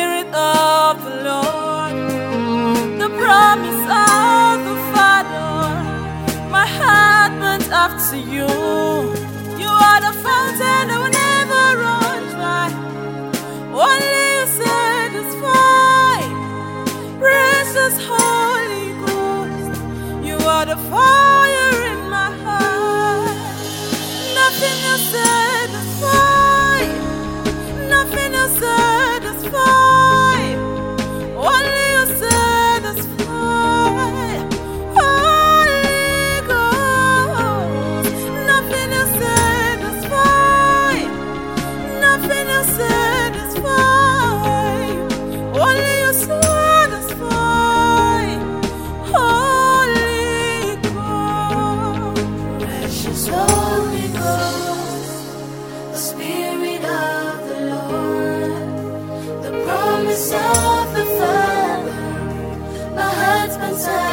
Spirit of the Lord, the promise of the Father. My heart burns after you. You are the fountain that will never run dry. Only you satisfy. Precious Holy Ghost, you are the fire in my heart. Nothing else satisfy. Nothing else satisfy. Only you satisfy. Holy Ghost, nothing else satisfy. Nothing else satisfy. Only you satisfy. Holy Ghost, Precious Holy Ghost, the Spirit of the Lord, the promise of the Father. My heart's been